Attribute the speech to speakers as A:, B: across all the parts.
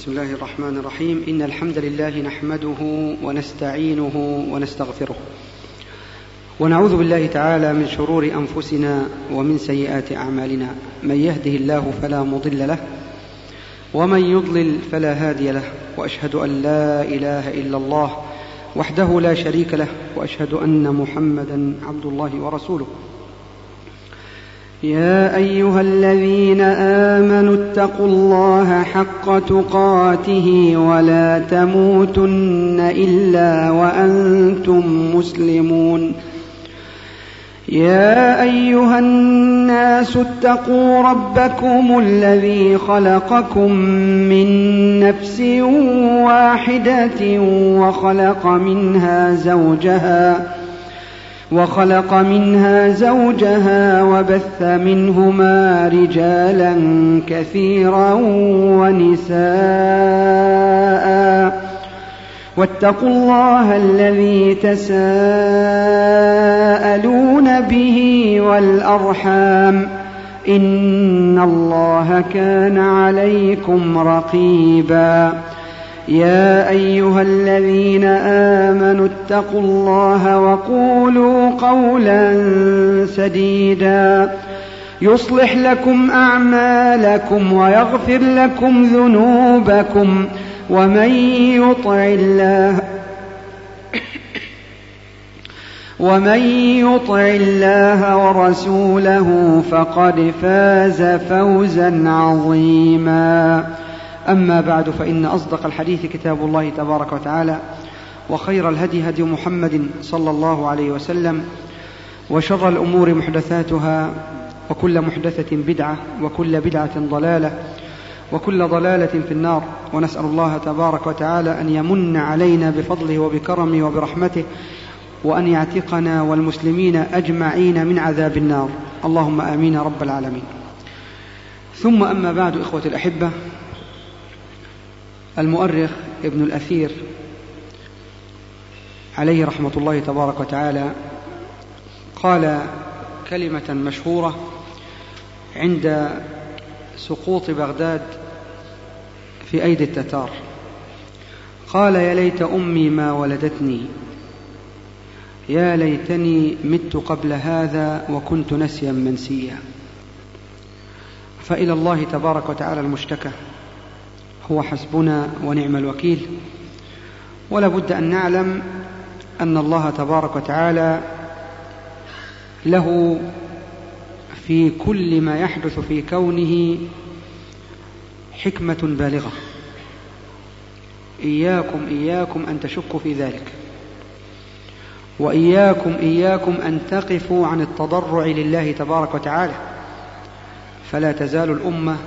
A: بسم الله الرحمن الرحيم. إن الحمد لله نحمده ونستعينه ونستغفره ونعوذ بالله تعالى من شرور أنفسنا ومن سيئات أعمالنا. من يهده الله فلا مضل له ومن يضلل فلا هادي له، وأشهد أن لا إله إلا الله وحده لا شريك له، وأشهد أن محمدا عبد الله ورسوله. يا أيها الذين آمنوا اتقوا الله حق تقاته ولا تموتن إلا وأنتم مسلمون. يا أيها الناس اتقوا ربكم الذي خلقكم من نفس واحدة وخلق منها زوجها وبث منهما رجالا كثيرا ونساء، واتقوا الله الذي تساءلون به والأرحام، إن الله كان عليكم رقيبا. يا أيها الذين آمنوا اتقوا الله وقولوا قولا سديدا يصلح لكم أعمالكم ويغفر لكم ذنوبكم، ومن يطع الله ورسوله فقد فاز فوزا عظيما. أما بعد، فإن أصدق الحديث كتاب الله تبارك وتعالى، وخير الهدي هدي محمد صلى الله عليه وسلم، وشر الأمور محدثاتها، وكل محدثة بدعة، وكل بدعة ضلالة، وكل ضلالة في النار. ونسأل الله تبارك وتعالى أن يمن علينا بفضله وبكرمه وبرحمته، وأن يعتقنا والمسلمين أجمعين من عذاب النار، اللهم آمين يا رب العالمين. ثم أما بعد، إخوة الأحبة، المؤرخ ابن الأثير عليه رحمة الله تبارك وتعالى قال كلمة مشهورة عند سقوط بغداد في أيدي التتار. قال: يا ليت أمي ما ولدتني، يا ليتني مت قبل هذا وكنت نسيا منسيا. فإلى الله تبارك وتعالى المشتكى، هو حسبنا ونعم الوكيل. ولا بد أن نعلم أن الله تبارك وتعالى له في كل ما يحدث في كونه حكمة بالغة. إياكم أن تشكوا في ذلك، وإياكم أن تقفوا عن التضرع لله تبارك وتعالى. فلا تزال الأمة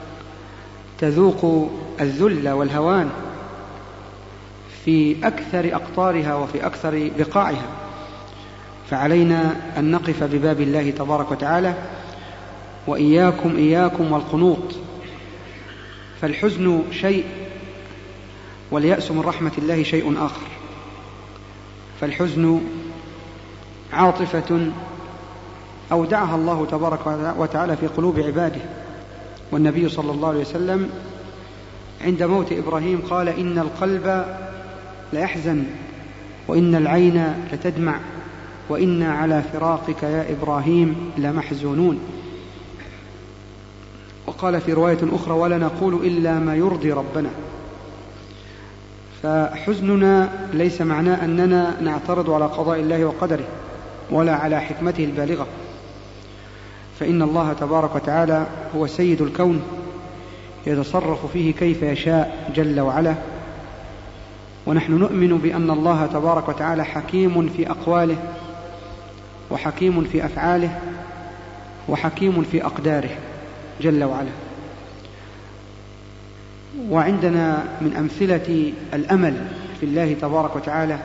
A: تذوق الذل والهوان في أكثر أقطارها وفي أكثر بقاعها، فعلينا أن نقف بباب الله تبارك وتعالى. وإياكم والقنوط، فالحزن شيء واليأس من رحمة الله شيء آخر. فالحزن عاطفة أودعها الله تبارك وتعالى في قلوب عباده. والنبي صلى الله عليه وسلم عند موت إبراهيم قال: إن القلب ليحزن، وإن العين لتدمع، وإنا على فراقك يا إبراهيم لمحزونون. وقال في رواية أخرى: ولا نقول إلا ما يرضي ربنا. فحزننا ليس معناه أننا نعترض على قضاء الله وقدره ولا على حكمته البالغة، فإن الله تبارك وتعالى هو سيد الكون، يتصرف فيه كيف يشاء جل وعلا. ونحن نؤمن بأن الله تبارك وتعالى حكيم في أقواله، وحكيم في أفعاله، وحكيم في أقداره جل وعلا. وعندنا من أمثلة الأمل في الله تبارك وتعالى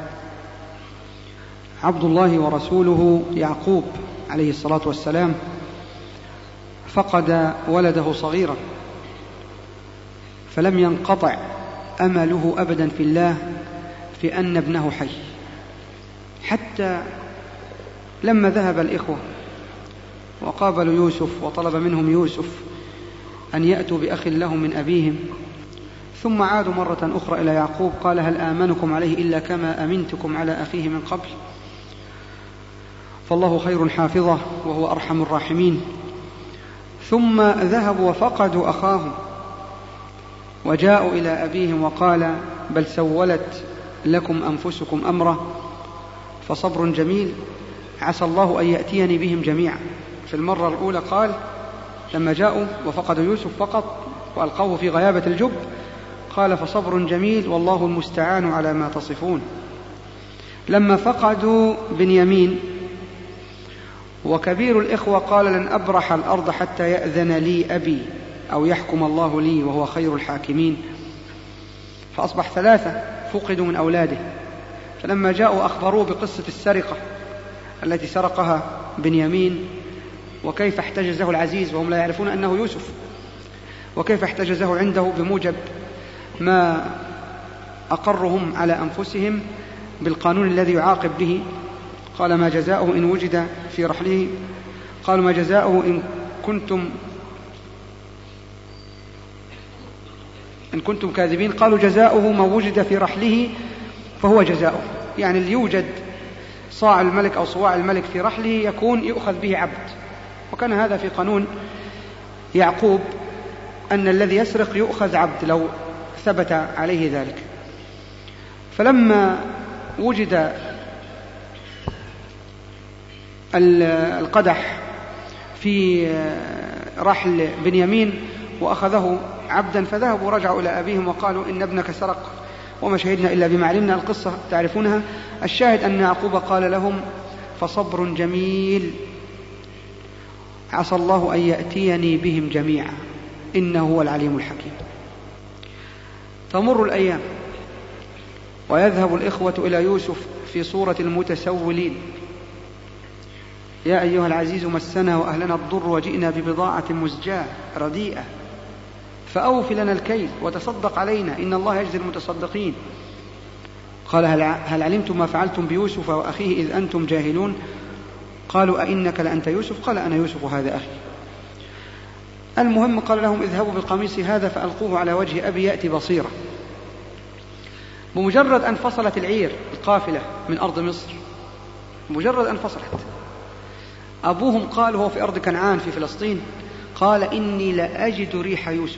A: عبد الله ورسوله يعقوب عليه الصلاة والسلام، فقد ولده صغيرا، فلم ينقطع أمله أبدا في الله في أن ابنه حي، حتى لما ذهب الإخوة وقابلوا يوسف وطلب منهم يوسف أن يأتوا بأخ لهم من أبيهم، ثم عادوا مرة أخرى إلى يعقوب قال هل آمنكم عليه إلا كما أمنتكم على أخيه من قبل فالله خير حافظه وهو أرحم الراحمين. ثم ذهبوا وفقدوا أخاهم وجاءوا إلى أبيهم وقال بل سولت لكم أنفسكم أمرا فصبر جميل عسى الله أن يأتيني بهم جميعا. في المرة الأولى قال لما جاءوا وفقدوا يوسف فقط وألقوه في غيابة الجب قال فصبر جميل والله المستعان على ما تصفون. لما فقدوا بنيامين وكبير الإخوة قال لن أبرح الأرض حتى يأذن لي أبي أو يحكم الله لي وهو خير الحاكمين، فأصبح 3 فقدوا من أولاده. فلما جاءوا أخبروه بقصة السرقة التي سرقها بنيامين وكيف احتجزه العزيز وهم لا يعرفون أنه يوسف، وكيف احتجزه عنده بموجب ما أقرهم على أنفسهم بالقانون الذي يعاقب به. قال ما جزاؤه إن وجد في رحله، قالوا ما جزاؤه إن كنتم كاذبين، قالوا جزاؤه ما وجد في رحله فهو جزاؤه، يعني اللي يوجد صاع الملك أو صواع الملك في رحله يؤخذ به عبد. وكان هذا في قانون يعقوب أن الذي يسرق يؤخذ عبد لو ثبت عليه ذلك. فلما وجد القدح في رحل بنيامين وأخذه عبدا فذهبوا ورجعوا إلى أبيهم وقالوا إن ابنك سرق وما شهدنا إلا بما علمنا. القصة تعرفونها. الشاهد أن يعقوب قال لهم فصبر جميل عسى الله أن يأتيني بهم جميعا إنه هو العليم الحكيم. تمر الأيام ويذهب الإخوة إلى يوسف في صورة المتسولين يا أيها العزيز مسنا وأهلنا الضر وجئنا ببضاعة مزجاة رديئة فأوف لنا الكيل وتصدق علينا إن الله يجزي المتصدقين. قال هل علمتم ما فعلتم بيوسف وأخيه إذ أنتم جاهلون؟ قالوا أئنك لأنت يوسف؟ قال أنا يوسف وهذا أخي. المهم قال لهم اذهبوا بالقميص هذا فألقوه على وجه أبي يأتي بصيرا. بمجرد أن فصلت العير القافلة من أرض مصر، مجرد أن فصلت، أبوهم قال وهو في أرض كنعان في فلسطين قال إني لأجد ريح يوسف،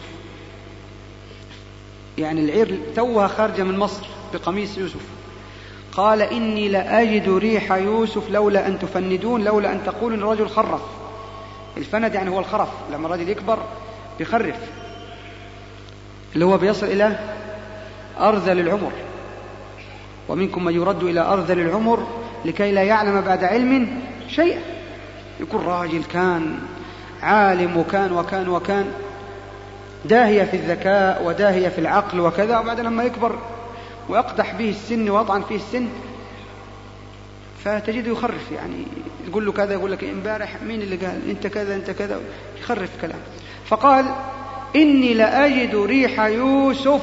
A: يعني العير توها خارجة من مصر بقميص يوسف. قال إني لأجد ريح يوسف لولا أن تفندون، لولا أن تقولوا إن الرجل خرف. الفند يعني هو الخرف، لما الرجل يكبر بيخرف، اللي هو بيصل إلى أرذل العمر. ومنكم من يرد إلى أرذل العمر لكي لا يعلم بعد علم شيئا. يكون راجل كان عالم وكان داهية في الذكاء وداهية في العقل وكذا، وبعد لما يكبر ويقدح به السن ويطعن فيه السن فتجده يخرف، يعني يقول له كذا يقول لك امبارح مين اللي قال انت كذا انت كذا، يخرف كلام. فقال إني لأجد ريح يوسف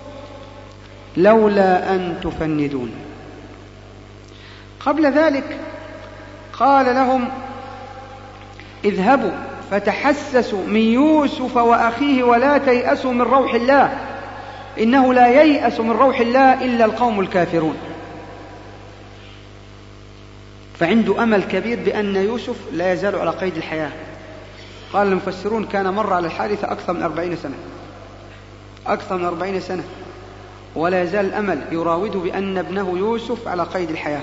A: لولا أن تفندون. قبل ذلك قال لهم اذهبوا فتحسسوا من يوسف وأخيه ولا تيأسوا من روح الله إنه لا ييأس من روح الله إلا القوم الكافرون. فعنده أمل كبير بأن يوسف لا يزال على قيد الحياة. قال المفسرون كان مر على الحادثة أكثر من 40 سنة ولا يزال الأمل يراوده بأن ابنه يوسف على قيد الحياة.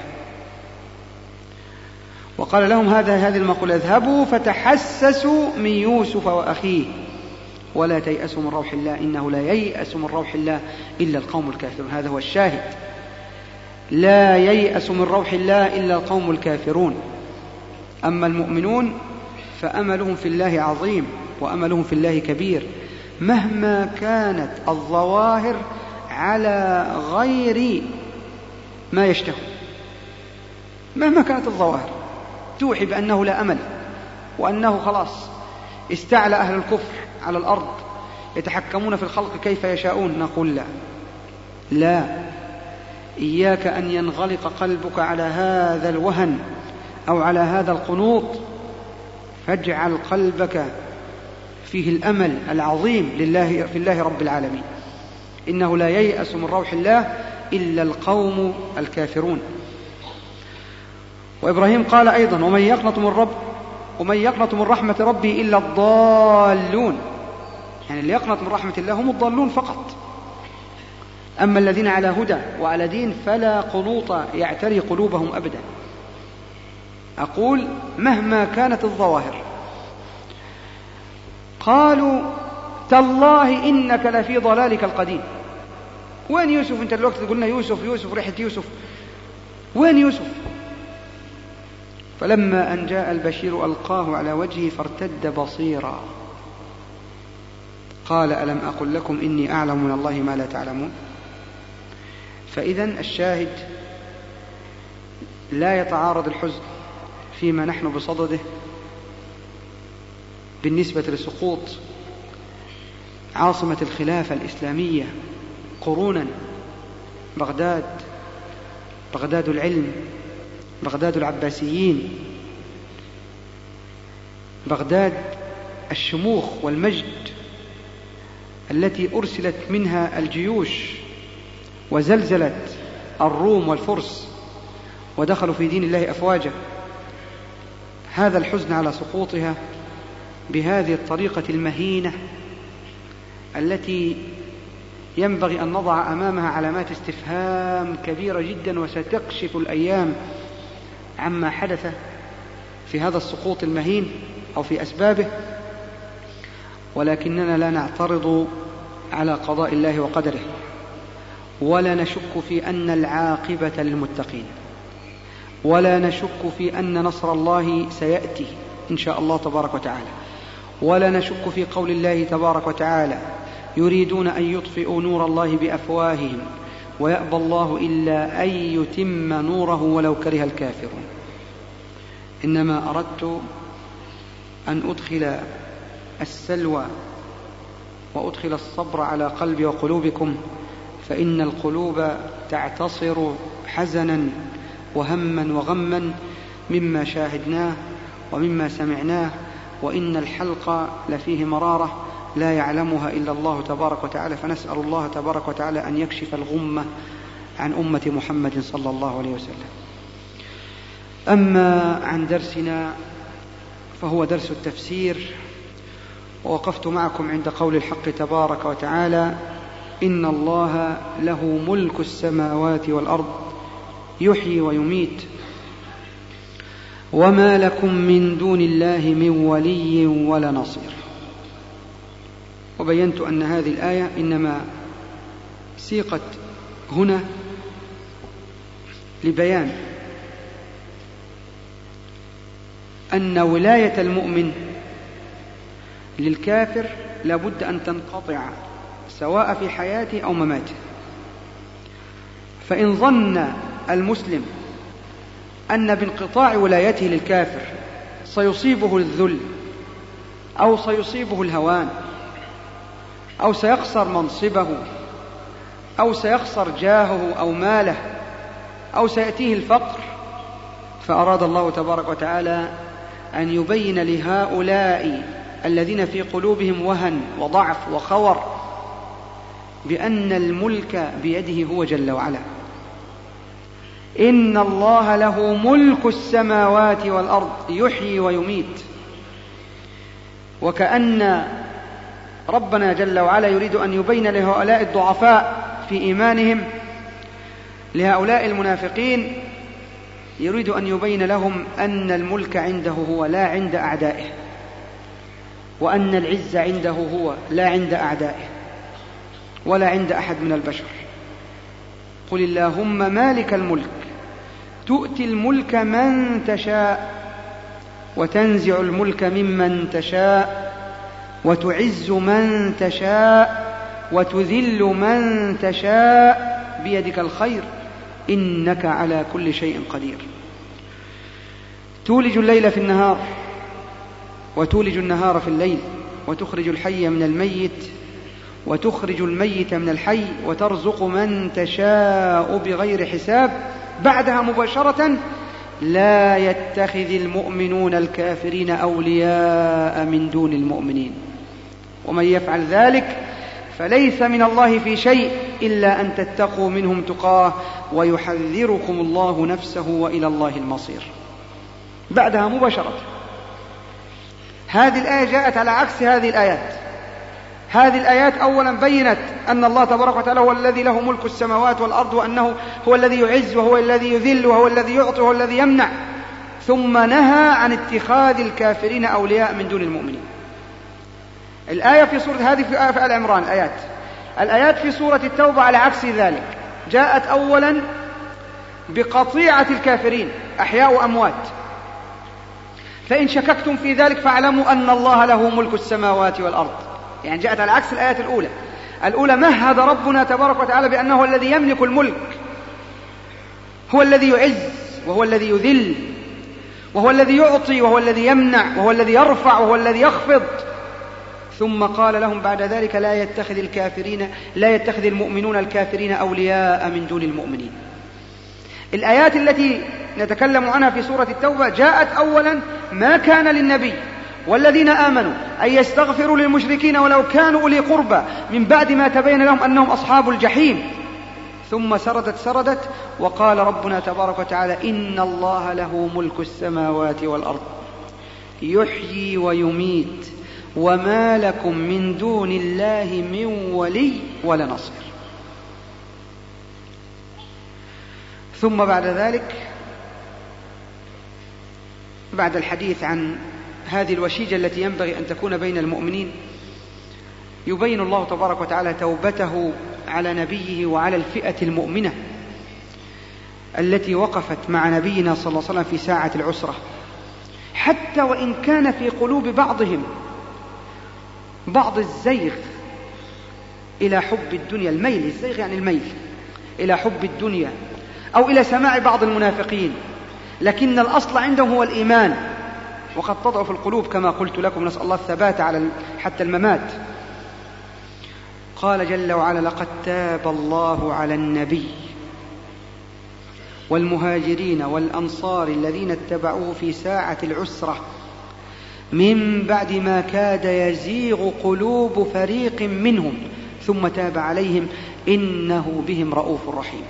A: وقال لهم هذه المقولة اذهبوا فتحسسوا من يوسف وأخيه ولا تيأسوا من روح الله إنه لا ييأس من روح الله إلا القوم الكافرون. هذا هو الشاهد، لا ييأس من روح الله إلا القوم الكافرون. أما المؤمنون فأملهم في الله عظيم وأملهم في الله كبير مهما كانت الظواهر على غير ما يشتهون. مهما كانت الظواهر توحي بأنه لا أمل وأنه خلاص استعلى أهل الكفر على الأرض يتحكمون في الخلق كيف يشاءون، نقول لا، إياك أن ينغلق قلبك على هذا الوهن أو على هذا القنوط، فاجعل قلبك فيه الأمل العظيم في الله رب العالمين. إنه لا ييأس من روح الله إلا القوم الكافرون. وإبراهيم قال أيضا: ومن يقنط من رحمة ربه إلا الضالون، يعني اللي يقنط من رحمة الله هم الضالون فقط. أما الذين على هدى وعلى دين فلا قنوط يعتري قلوبهم أبدا. أقول مهما كانت الظواهر. قالوا: تالله إنك لفي ضلالك القديم. وين يوسف؟ أنت الوقت قلنا يوسف ريحة يوسف، وين يوسف؟ فلما أن جاء البشير ألقاه على وجهه فارتد بصيرا قال: ألم أقل لكم إني أعلم من الله ما لا تعلمون. فإذن الشاهد: لا يتعارض الحزن فيما نحن بصدده بالنسبة لسقوط عاصمة الخلافة الإسلامية قرونا، بغداد العلم، بغداد العباسيين، بغداد الشموخ والمجد التي أرسلت منها الجيوش وزلزلت الروم والفرس ودخلوا في دين الله أفواجا. هذا الحزن على سقوطها بهذه الطريقة المهينة التي ينبغي أن نضع أمامها علامات استفهام كبيرة جدا، وستكشف الأيام عما حدث في هذا السقوط المهين أو في أسبابه. ولكننا لا نعترض على قضاء الله وقدره، ولا نشك في أن العاقبة للمتقين، ولا نشك في أن نصر الله سيأتي إن شاء الله تبارك وتعالى، ولا نشك في قول الله تبارك وتعالى: يريدون أن يطفئوا نور الله بأفواههم ويأبى الله إلا أن يتم نوره ولو كره الكافرون. إنما أردت أن أدخل السلوى وأدخل الصبر على قلبي وقلوبكم، فإن القلوب تعتصر حزنا وهما وغما مما شاهدناه ومما سمعناه، وإن الحلق لفيه مرارة لا يعلمها إلا الله تبارك وتعالى. فنسأل الله تبارك وتعالى أن يكشف الغمة عن أمة محمد صلى الله عليه وسلم. أما عن درسنا فهو درس التفسير، ووقفت معكم عند قول الحق تبارك وتعالى: إن الله له ملك السماوات والأرض يحيي ويميت وما لكم من دون الله من ولي ولا نصير. وبينت أن هذه الآية إنما سيقت هنا لبيان أن ولاية المؤمن للكافر لابد أن تنقطع سواء في حياته أو مماته. فإن ظن المسلم أن بانقطاع ولايته للكافر سيصيبه الذل أو سيصيبه الهوان أو سيخسر منصبه أو سيخسر جاهه أو ماله أو سيأتيه الفقر، فأراد الله تبارك وتعالى أن يبين لهؤلاء الذين في قلوبهم وهن وضعف وخور بأن الملك بيده هو جل وعلا. إن الله له ملك السماوات والأرض يحيي ويميت. وكأن ربنا جل وعلا يريد أن يبين لهؤلاء الضعفاء في إيمانهم، لهؤلاء المنافقين، يريد أن يبين لهم أن الملك عنده هو لا عند أعدائه، وأن العز عنده هو لا عند أعدائه ولا عند أحد من البشر. قل اللهم مالك الملك تؤتي الملك من تشاء وتنزع الملك ممن تشاء وتعز من تشاء وتذل من تشاء بيدك الخير إنك على كل شيء قدير. تولج الليل في النهار وتولج النهار في الليل وتخرج الحي من الميت وتخرج الميت من الحي وترزق من تشاء بغير حساب. بعدها مباشرة: لا يتخذ المؤمنون الكافرين أولياء من دون المؤمنين ومن يفعل ذلك فليس من الله في شيء إلا أن تتقوا منهم تقاه ويحذركم الله نفسه وإلى الله المصير. بعدها مباشرة هذه الآية جاءت على عكس هذه الآيات. هذه الآيات أولا بينت أن الله تبارك وتعالى هو الذي له ملك السماوات والأرض، وأنه هو الذي يعز وهو الذي يذل وهو الذي يعطي وهو الذي يمنع، ثم نهى عن اتخاذ الكافرين أولياء من دون المؤمنين. الآية في سورة هذه في آل عمران الآيات في سورة التوبة على عكس ذلك، جاءت أولا بقطيعة الكافرين أحياء وأموات، فإن شككتم في ذلك فاعلموا أن الله له ملك السماوات والأرض. يعني جاءت على عكس الآيات الأولى مهد ربنا تبارك وتعالى بأنه هو الذي يملك الملك، هو الذي يعز وهو الذي يذل وهو الذي يعطي وهو الذي يمنع وهو الذي يرفع وهو الذي يخفض، ثم قال لهم بعد ذلك لا يتخذ المؤمنون الكافرين أولياء من دون المؤمنين. الآيات التي نتكلم عنها في سورة التوبة جاءت أولا ما كان للنبي والذين آمنوا أن يستغفروا للمشركين ولو كانوا أولي قربى من بعد ما تبين لهم أنهم أصحاب الجحيم، ثم سردت وقال ربنا تبارك وتعالى إن الله له ملك السماوات والأرض يحيي ويميت وما لكم من دون الله من ولي ولا نصير. ثم بعد ذلك بعد الحديث عن هذه الوشيجة التي ينبغي أن تكون بين المؤمنين، يبين الله تبارك وتعالى توبته على نبيه وعلى الفئة المؤمنة التي وقفت مع نبينا صلى الله عليه وسلم في ساعة العسرة، حتى وإن كان في قلوب بعضهم بعض الزيغ إلى حب الدنيا، الزيغ يعني الميل إلى حب الدنيا أو إلى سماع بعض المنافقين، لكن الأصل عندهم هو الإيمان، وقد تضعف القلوب كما قلت لكم، نسأل الله الثبات على حتى الممات. قال جل وعلا لقد تاب الله على النبي والمهاجرين والأنصار الذين اتبعوه في ساعة العسرة من بعد ما كاد يزيغ قلوب فريق منهم ثم تاب عليهم إنه بهم رؤوف رحيم.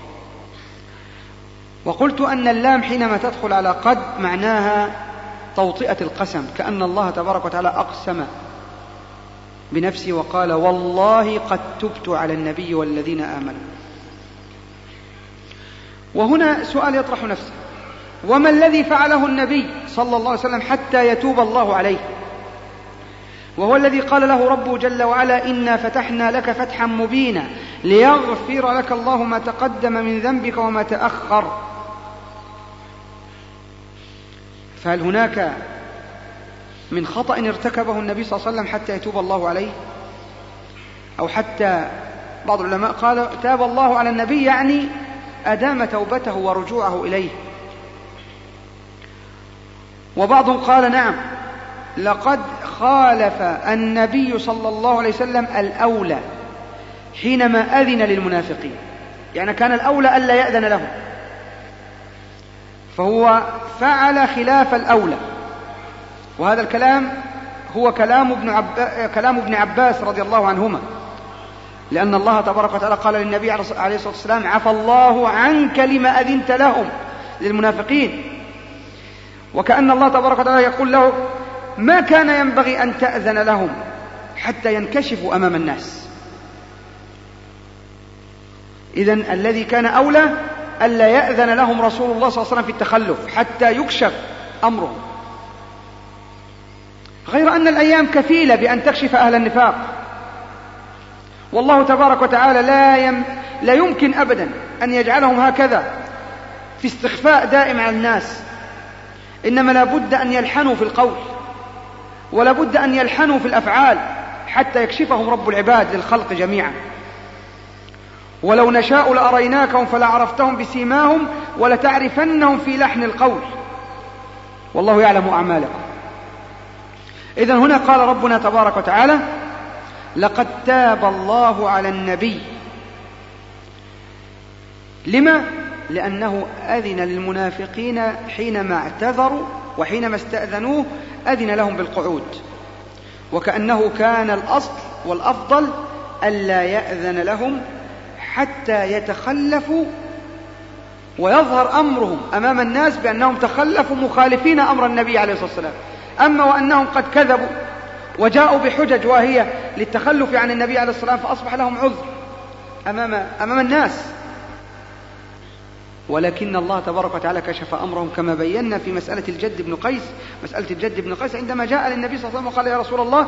A: وقلت أن اللام حينما تدخل على قد معناها توطئة القسم، كأن الله تبارك وتعالى أقسم بنفسه وقال والله قد تبت على النبي والذين آمنوا. وهنا سؤال يطرح نفسه، وما الذي فعله النبي صلى الله عليه وسلم حتى يتوب الله عليه؟ وهو الذي قال له ربه جل وعلا إنا فتحنا لك فتحا مبينا ليغفر لك الله ما تقدم من ذنبك وما تأخر. فهل هناك من خطأ ارتكبه النبي صلى الله عليه وسلم حتى يتوب الله عليه؟ أو حتى بعض العلماء قال تاب الله على النبي يعني أدام توبته ورجوعه إليه، وبعضهم قال نعم لقد خالف النبي صلى الله عليه وسلم الأولى حينما أذن للمنافقين، يعني كان الأولى ألا يأذن لهم، فهو فعل خلاف الأولى. وهذا الكلام هو كلام ابن عباس رضي الله عنهما، لأن الله تبارك وتعالى قال للنبي عليه الصلاة والسلام عفى الله عنك لما أذنت لهم للمنافقين، وكأن الله تبارك وتعالى يقول له ما كان ينبغي أن تأذن لهم حتى ينكشفوا أمام الناس. إذن الذي كان أولى ألا يأذن لهم رسول الله صلى الله عليه وسلم في التخلف حتى يكشف أمرهم، غير أن الأيام كفيلة بأن تكشف أهل النفاق، والله تبارك وتعالى لا يمكن أبدا أن يجعلهم هكذا في استخفاء دائم على الناس، إنما لا بد أن يلحنوا في القول ولا بد أن يلحنوا في الأفعال حتى يكشفهم رب العباد للخلق جميعا. ولو نشاء لأريناكهم فلعرفتهم بسيماهم ولتعرفنهم في لحن القول والله يعلم أعمالكم. إذن هنا قال ربنا تبارك وتعالى لقد تاب الله على النبي. لما؟ لأنه أذن للمنافقين حينما اعتذروا وحينما استأذنوه أذن لهم بالقعود، وكأنه كان الأصل والأفضل ألا يأذن لهم حتى يتخلفوا ويظهر أمرهم أمام الناس بأنهم تخلفوا مخالفين أمر النبي عليه الصلاة والسلام. أما وأنهم قد كذبوا وجاءوا بحجج واهية للتخلف عن النبي عليه الصلاة والسلام فأصبح لهم عذر أمام الناس. ولكن الله تبارك وتعالى كشف أمرهم كما بينا في مسألة الجد بن قيس. مسألة الجد بن قيس عندما جاء للنبي صلى الله عليه وسلم وقال: يا رسول الله،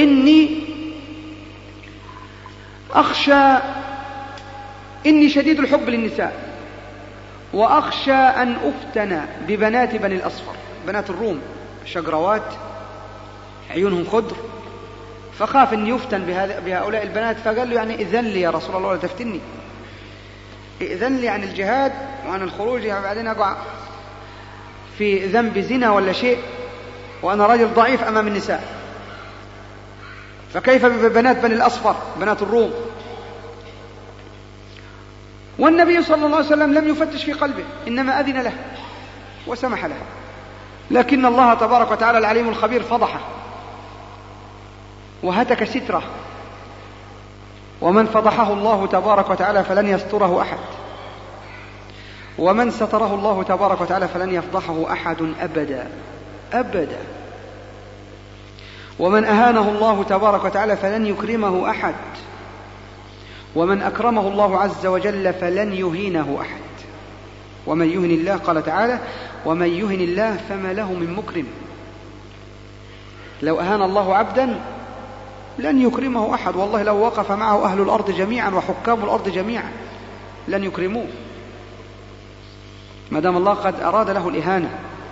A: إني شديد الحب للنساء وأخشى أن أفتن ببنات بني الأصفر، بنات الروم، شجروات عيونهم خضر، فخاف أن يفتن بهؤلاء البنات، فقال له: يعني إذن لي يا رسول الله ولا تفتني، إذن لي عن الجهاد وعن الخروج، يعني بعدين أقع في ذنب زنا ولا شيء وأنا رجل ضعيف أمام النساء، فكيف ببنات بني الأصفر بنات الروم؟ والنبي صلى الله عليه وسلم لم يفتش في قلبه، إنما أذن له وسمح له. لكن الله تبارك وتعالى العليم الخبير فضحه وهتك ستره، ومن فضحه الله تبارك وتعالى فلن يستره أحد، ومن ستره الله تبارك وتعالى فلن يفضحه أحد أبدا أبدا، ومن أهانه الله تبارك وتعالى فلن يكرمه أحد، ومن أكرمه الله عز وجل فلن يهينه أحد. ومن يهن الله، قال تعالى: ومن يهن الله فما له من مكرم. لو أهان الله عبدا لن يكرمه أحد، والله لو وقف معه أهل الأرض جميعا وحكام الأرض جميعا لن يكرموه، ما دام الله قد أراد له الإهانة.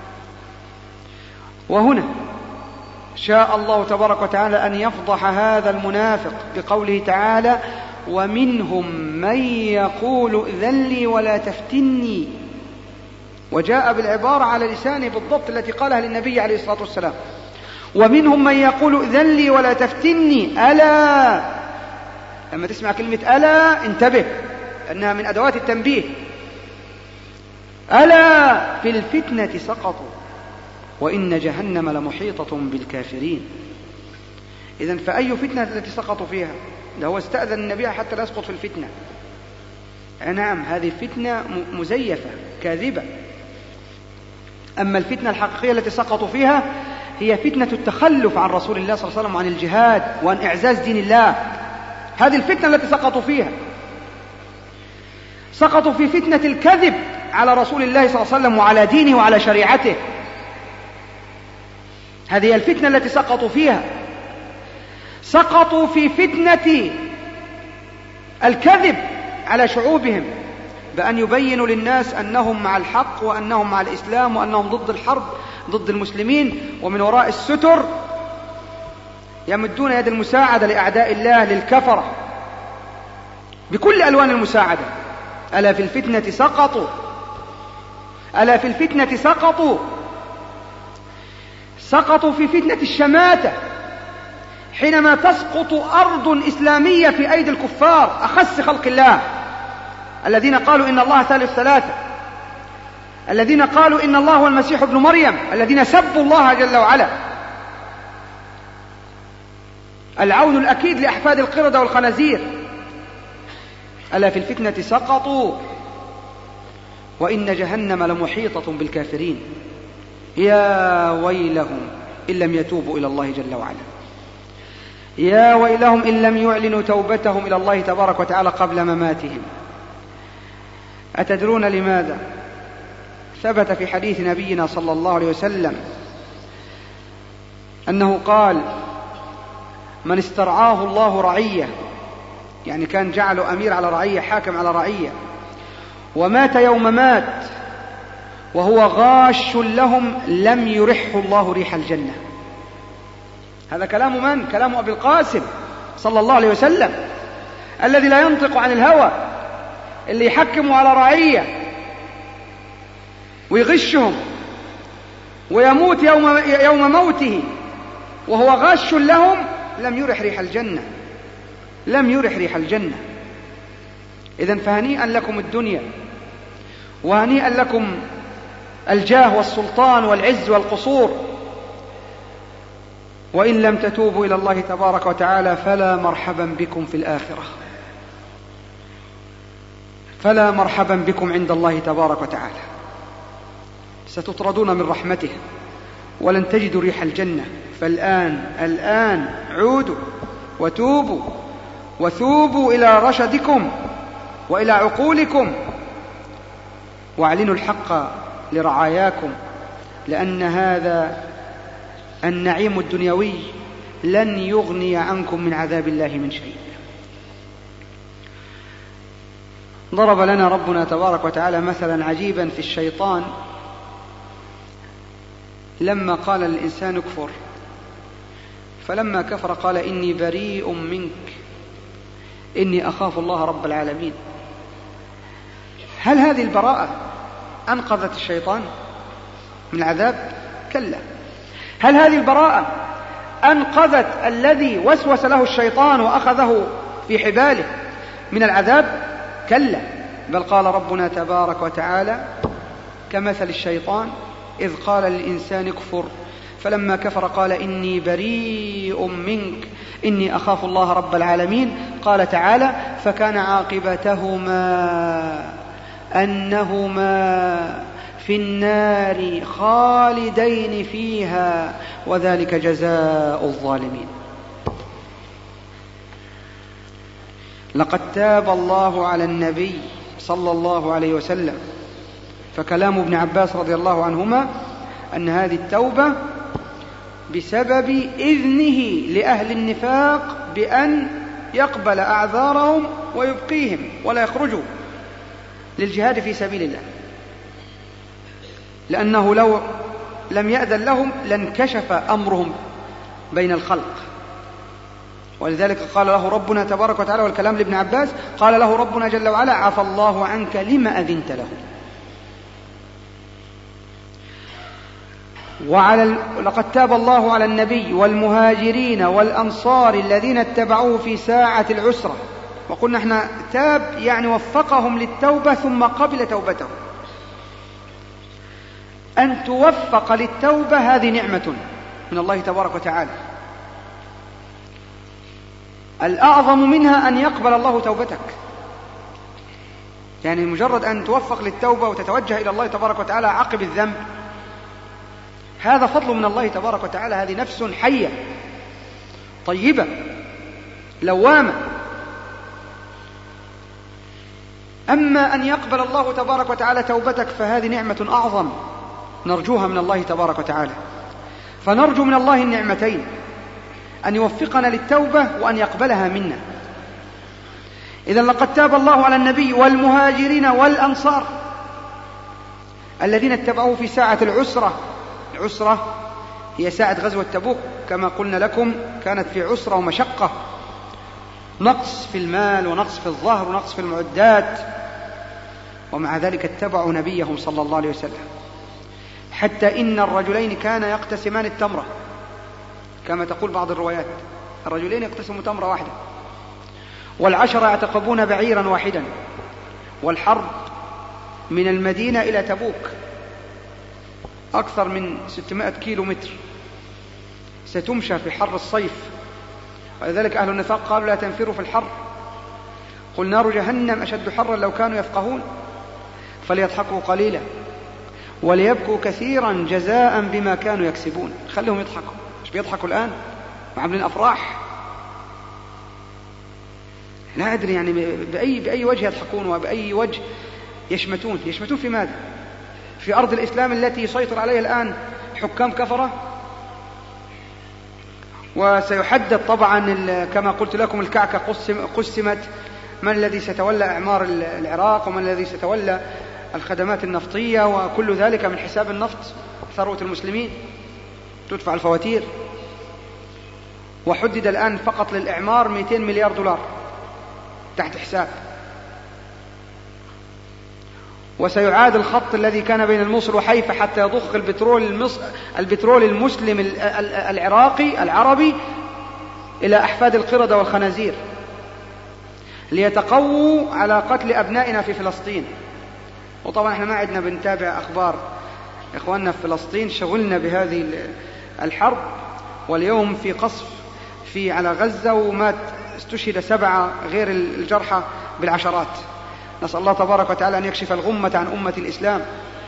A: وهنا شاء الله تبارك وتعالى أن يفضح هذا المنافق بقوله تعالى: ومنهم من يقول ائذن لي ولا تفتني، وجاء بالعبارة على لسانه بالضبط التي قالها للنبي عليه الصلاة والسلام: ومنهم من يقول ائذن لي ولا تفتني. ألا، لما تسمع كلمة ألا انتبه، أنها من أدوات التنبيه. ألا في الفتنة سقطوا وإن جهنم لمحيطة بالكافرين. إذن فأي فتنة التي سقطوا فيها؟ ده هو استأذن النبي حتى لا يسقط في الفتنة. نعم، هذه فتنة مزيفة كاذبة. أما الفتنة الحقيقية التي سقطوا فيها هي فتنة التخلف عن رسول الله صلى الله عليه وسلم وعن الجهاد وعن إعزاز دين الله. هذه الفتنة التي سقطوا فيها. سقطوا في فتنة الكذب على رسول الله صلى الله عليه وسلم وعلى دينه وعلى شريعته. هذه الفتنة التي سقطوا فيها. سقطوا في فتنة الكذب على شعوبهم بأن يبينوا للناس أنهم مع الحق وأنهم مع الإسلام وأنهم ضد الحرب ضد المسلمين، ومن وراء الستر يمدون يد المساعدة لأعداء الله للكفرة بكل ألوان المساعدة. ألا في الفتنة سقطوا، ألا في الفتنة سقطوا. سقطوا في فتنة الشماتة، حينما تسقط أرض إسلامية في أيدي الكفار أخس خلق الله، الذين قالوا إن الله ثالث ثلاثة، الذين قالوا إن الله هو المسيح ابن مريم، الذين سبوا الله جل وعلا. العون الأكيد لأحفاد القردة والخنازير. ألا في الفتنة سقطوا وإن جهنم لمحيطة بالكافرين. يا ويلهم إن لم يتوبوا إلى الله جل وعلا، يا ويلهم إن لم يعلنوا توبتهم إلى الله تبارك وتعالى قبل مماتهم. أتدرون لماذا؟ ثبت في حديث نبينا صلى الله عليه وسلم أنه قال: من استرعاه الله رعية، يعني كان جعله أمير على رعية، حاكم على رعية، ومات يوم مات وهو غاش لهم، لم يرحه الله ريح الجنة. هذا كلام من؟ كلام أبي القاسم صلى الله عليه وسلم، الذي لا ينطق عن الهوى، اللي يحكموا على رعية ويغشهم ويموت يوم موته وهو غاش لهم، لم يرح ريح الجنة، لم يرح ريح الجنة. إذن فهنيئا لكم الدنيا، وهنيئا لكم الجاه والسلطان والعز والقصور، وإن لم تتوبوا إلى الله تبارك وتعالى فلا مرحبا بكم في الآخرة، فلا مرحبا بكم عند الله تبارك وتعالى، ستطردون من رحمته ولن تجدوا ريح الجنة. فالآن عودوا وتوبوا وثوبوا إلى رشدكم وإلى عقولكم، واعلنوا الحق لرعاياكم، لأن هذا النعيم الدنيوي لن يغني عنكم من عذاب الله من شيء. ضرب لنا ربنا تبارك وتعالى مثلا عجيبا في الشيطان لما قال للإنسان اكفر، فلما كفر قال إني بريء منك إني أخاف الله رب العالمين. هل هذه البراءة أنقذت الشيطان من العذاب؟ كلا. هل هذه البراءة أنقذت الذي وسوس له الشيطان وأخذه في حباله من العذاب؟ كلا، بل قال ربنا تبارك وتعالى كمثل الشيطان إذ قال للإنسان اكفر فلما كفر قال إني بريء منك إني أخاف الله رب العالمين. قال تعالى فكان عاقبتهما أنهما في النار خالدين فيها وذلك جزاء الظالمين. لقد تاب الله على النبي صلى الله عليه وسلم، فكلام ابن عباس رضي الله عنهما أن هذه التوبة بسبب إذنه لأهل النفاق بأن يقبل أعذارهم ويبقيهم ولا يخرجوا للجهاد في سبيل الله، لأنه لو لم يأذن لهم لانكشف أمرهم بين الخلق. ولذلك قال له ربنا تبارك وتعالى، والكلام لابن عباس، قال له ربنا جل وعلا عفى الله عنك لما أذنت له. لقد تاب الله على النبي والمهاجرين والأنصار الذين اتبعوه في ساعة العسرة. وقلنا احنا تاب يعني وفقهم للتوبة ثم قبل توبتهم. أن توفق للتوبة هذه نعمة من الله تبارك وتعالى، الأعظم منها أن يقبل الله توبتك. يعني مجرد أن توفق للتوبة وتتوجه إلى الله تبارك وتعالى عقب الذنب، هذا فضل من الله تبارك وتعالى. هذه نفس حية طيبة لوامة. أما أن يقبل الله تبارك وتعالى توبتك فهذه نعمة أعظم نرجوها من الله تبارك وتعالى. فنرجو من الله النعمتين، أن يوفقنا للتوبة وأن يقبلها منا. إذن لقد تاب الله على النبي والمهاجرين والأنصار الذين اتبعوه في ساعة العسرة. العسرة هي ساعة غزوة تبوك كما قلنا لكم، كانت في عسرة ومشقة، نقص في المال ونقص في الظهر ونقص في المعدات، ومع ذلك اتبعوا نبيهم صلى الله عليه وسلم، حتى إن الرجلين كانا يقتسمان التمرة كما تقول بعض الروايات، الرجلين يقتسموا تمرة واحدة، والعشرة يعتقبون بعيرا واحدا، والحرب من المدينة إلى تبوك أكثر من 600 كيلو متر، ستمشى في حر الصيف. ولذلك أهل النفاق قالوا لا تنفروا في الحر، قل نار جهنم أشد حرا لو كانوا يفقهون، فليضحكوا قليلا وليبكوا كثيرا جزاء بما كانوا يكسبون. خليهم يضحكوا، مش بيضحكوا الآن وعاملين أفراح؟ لا أدري يعني بأي وجه يضحكون وبأي وجه يشمتون. يشمتون في ماذا؟ في أرض الإسلام التي يسيطر عليها الآن حكام كفرة. وسيحدد طبعا كما قلت لكم الكعكة قسمت، من الذي سيتولى إعمار العراق ومن الذي سيتولى الخدمات النفطية، وكل ذلك من حساب النفط، ثروة المسلمين تدفع الفواتير. وحدد الآن فقط للإعمار 200 مليار دولار تحت حساب. وسيعاد الخط الذي كان بين الموصل وحيفا حتى يضخ البترول المسلم العراقي العربي إلى أحفاد القردة والخنازير ليتقووا على قتل أبنائنا في فلسطين. وطبعا احنا ما عدنا بنتابع أخبار إخواننا في فلسطين، شغلنا بهذه الحرب واليوم في قصف على غزة، ومات استشهد 7 غير الجرحى بالعشرات. نسأل الله تبارك وتعالى أن يكشف الغمة عن أمة الإسلام.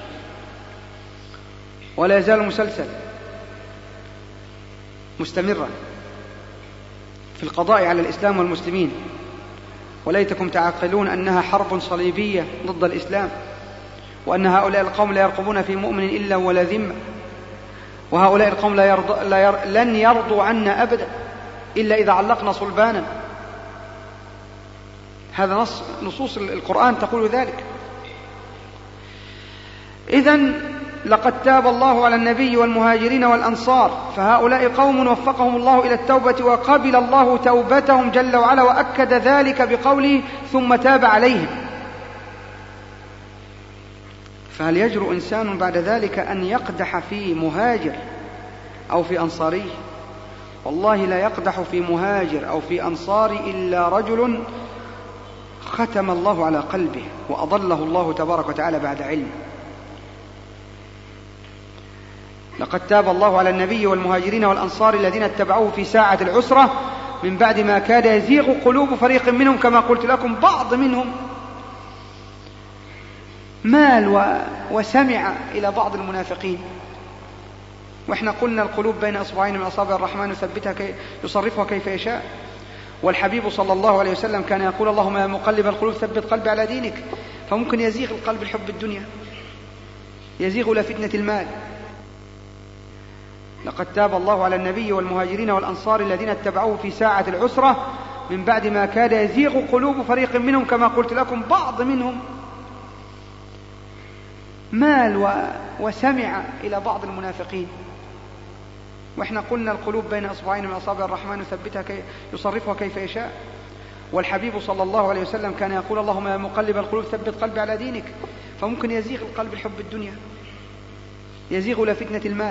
A: ولا يزال المسلسل مستمرا في القضاء على الإسلام والمسلمين، وليتكم تعقلون أنها حرب صليبية ضد الإسلام، وأن هؤلاء القوم لا يرقبون في مؤمن إلا ولا ذمة، وهؤلاء القوم لن يرضوا عنا أبدا إلا إذا علقنا صلبانا. هذا نصوص القرآن تقول ذلك. إذن لقد تاب الله على النبي والمهاجرين والأنصار، فهؤلاء قوم وفقهم الله إلى التوبة وقبل الله توبتهم جل وعلا، وأكد ذلك بقوله ثم تاب عليهم. فهل يجرؤ إنسان بعد ذلك أن يقدح في مهاجر أو في أنصاري؟ والله لا يقدح في مهاجر أو في أنصاري إلا رجل ختم الله على قلبه وأضله الله تبارك وتعالى بعد علم. لقد تاب الله على النبي والمهاجرين والأنصار الذين اتبعوه في ساعة العسرة من بعد ما كاد يزيغ قلوب فريق منهم، كما قلت لكم بعض منهم مال وسمع إلى بعض المنافقين. وإحنا قلنا القلوب بين أصبعين من أصابع الرحمن يصرفها كيف يشاء. والحبيب صلى الله عليه وسلم كان يقول اللهم يا مقلب القلوب ثبت قلبي على دينك. فممكن يزيغ القلب الحب الدنيا، يزيغ إلى فتنة المال. لقد تاب الله على النبي والمهاجرين والأنصار الذين اتبعوه في ساعة العسرة من بعد ما كاد يزيغ قلوب فريق منهم، كما قلت لكم بعض منهم مال وسمع إلى بعض المنافقين. وإحنا قلنا القلوب بين أصبعين من أصابع الرحمن يصرفها كيف يشاء. والحبيب صلى الله عليه وسلم كان يقول اللهم يا مقلب القلوب ثبت قلبي على دينك. فممكن يزيغ القلب الحب الدنيا، يزيغ إلى فتنة المال.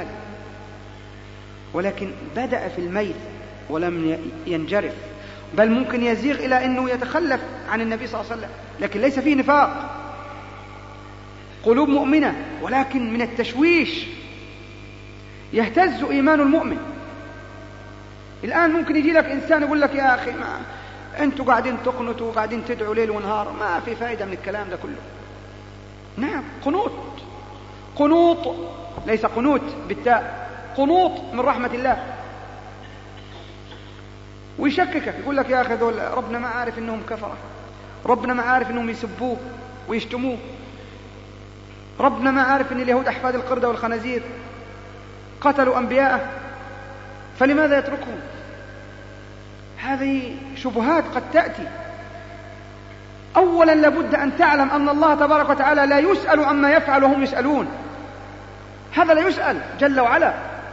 A: ولكن بدأ في الميل ولم ينجرف، بل ممكن يزيغ إلى أنه يتخلف عن النبي صلى الله عليه وسلم، لكن ليس فيه نفاق، قلوب مؤمنة، ولكن من التشويش يهتز إيمان المؤمن. الآن ممكن يجي لك إنسان يقول لك يا أخي أنتوا قاعدين تقنطوا وقاعدين تدعوا ليل ونهار، ما في فائدة من الكلام ده كله. نعم، قنوط ليس قنوت بالتاء، قنوط من رحمة الله. ويشككك يقول لك يا أخي ذول ربنا ما عارف إنهم كفرة، ربنا ما عارف إنهم يسبوه ويشتموه، ربنا ما عارف إن اليهود أحفاد القردة والخنازير قتلوا أنبياءه، فلماذا يتركهم؟ هذه شبهات قد تأتي. أولا لابد أن تعلم أن الله تبارك وتعالى لا يسأل عما يفعل وهم يسألون، هذا لا يسأل جل وعلا.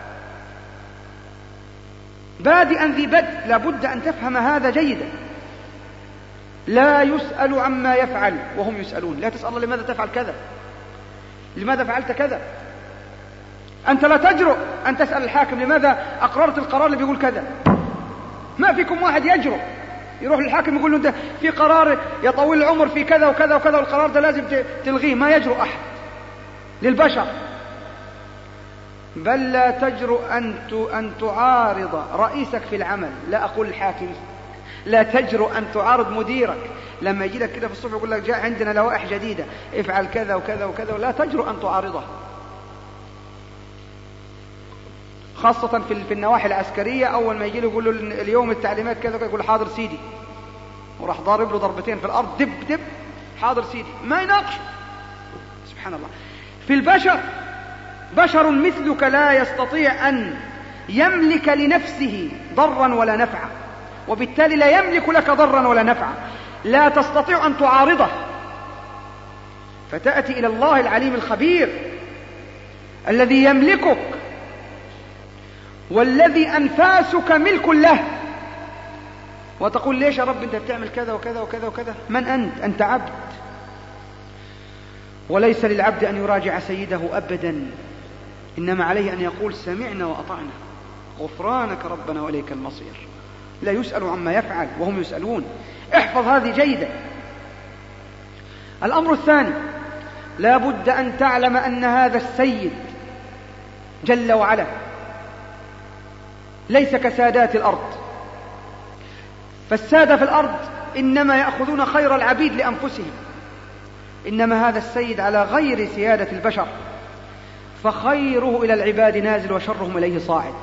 A: بادئا ذي بدء لابد أن تفهم هذا جيدا. لا يسأل عما يفعل وهم يسألون. لا تسأل الله لماذا تفعل كذا، لماذا فعلت كذا. أنت لا تجرؤ أن تسأل الحاكم لماذا أقررت القرار اللي بيقول كذا. ما فيكم واحد يجرؤ يروح للحاكم يقول له أنت في قرار يطول العمر في كذا وكذا وكذا والقرار ده لازم تلغيه. ما يجرؤ أحد للبشر. بل لا تجرؤ أن تعارض رئيسك في العمل، لا أقول الحاكم، لا تجرؤ أن تعارض مديرك لما يجي لك كده في الصبح يقول لك جاء عندنا لوائح جديدة افعل كذا وكذا وكذا، لا تجرؤ أن تعارضها. خاصة في النواحي العسكرية، أول ما يجي له يقول له اليوم التعليمات كذا يقول حاضر سيدي، وراح ضارب له ضربتين في الأرض دب دب، حاضر سيدي، ما يناقش. سبحان الله. في البشر بشر مثلك لا يستطيع أن يملك لنفسه ضرا ولا نفعا، وبالتالي لا يملك لك ضرا ولا نفعا، لا تستطيع أن تعارضه. فتأتي إلى الله العليم الخبير الذي يملكك والذي أنفاسك ملك له، وتقول ليش يا رب أنت بتعمل كذا وكذا وكذا وكذا. من أنت عبد، وليس للعبد أن يراجع سيده أبدا، إنما عليه أن يقول سمعنا وأطعنا غفرانك ربنا وإليك المصير. لا يسأل عما يفعل وهم يسألون. احفظ هذه جيدا. الأمر الثاني، لا بد أن تعلم أن هذا السيد جل وعلا ليس كسادات الأرض، فالسادة في الأرض إنما يأخذون خير العبيد لأنفسهم، إنما هذا السيد على غير سيادة البشر، فخيره إلى العباد نازل وشرهم إليه صاعد.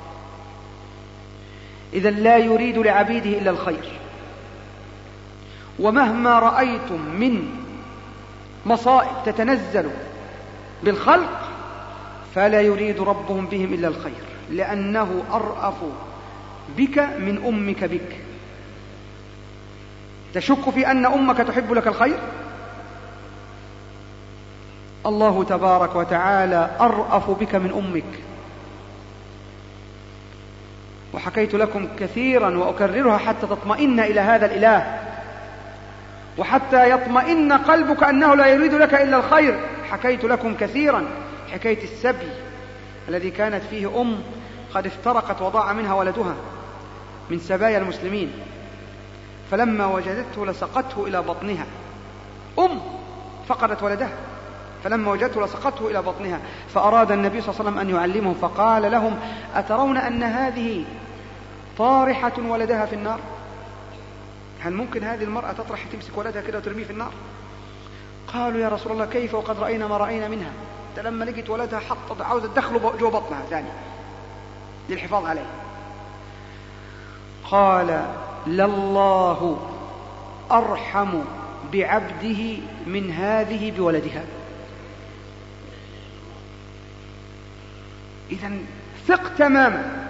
A: إذا لا يريد لعبيده إلا الخير، ومهما رأيتم من مصائب تتنزل بالخلق فلا يريد ربهم بهم إلا الخير، لأنه أرأف بك من أمك بك. تشك في أن أمك تحب لك الخير؟ الله تبارك وتعالى أرأف بك من أمك. وحكيت لكم كثيرا وأكررها حتى تطمئن إلى هذا الإله، وحتى يطمئن قلبك أنه لا يريد لك إلا الخير. حكيت لكم كثيرا حكاية السبي الذي كانت فيه أم قد افترقت وضاع منها ولدها من سبايا المسلمين، فلما وجدته لسقته إلى بطنها. أم فقدت ولدها، فلما وجدته لسقته إلى بطنها، فأراد النبي صلى الله عليه وسلم أن يعلمهم، فقال لهم: أترون أن هذه طارحة ولدها في النار؟ هل ممكن هذه المرأة تطرح تمسك ولدها كده وترميه في النار؟ قالوا: يا رسول الله كيف وقد رأينا ما رأينا منها. لما لقيت ولدها حطت عاوزة تدخله جوا بطنها ثاني للحفاظ عليه. قال: لله أرحم بعبده من هذه بولدها. إذن ثق تماما